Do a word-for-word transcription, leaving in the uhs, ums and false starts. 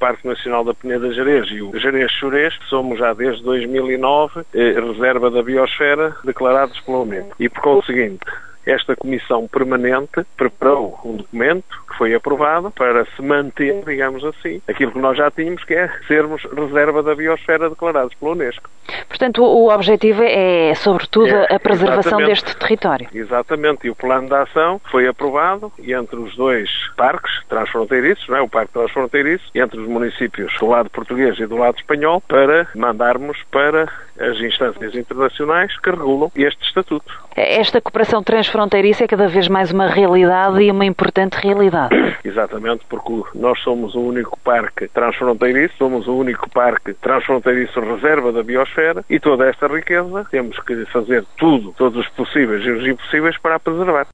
Parque Nacional da Peneda Gerês e o Gerês-Xurés, somos já desde dois mil e nove eh, reserva da biosfera declarados pela Unesco. E por conseguinte, esta Comissão Permanente preparou um documento que foi aprovado para se manter, digamos assim, aquilo que nós já tínhamos, que é sermos reserva da biosfera declarados pela Unesco. Portanto, o objetivo é, sobretudo, é, a preservação deste território. Exatamente, e o plano de ação foi aprovado e entre os dois parques transfronteiriços, não é? O Parque Transfronteiriço, entre os municípios do lado português e do lado espanhol, para mandarmos para as instâncias internacionais que regulam este estatuto. Esta cooperação transfronteiriça é cada vez mais uma realidade e uma importante realidade. Exatamente, porque nós somos o único parque transfronteiriço, somos o único parque transfronteiriço reserva da biosfera e toda esta riqueza temos que fazer tudo, todos os possíveis e os impossíveis para a preservar.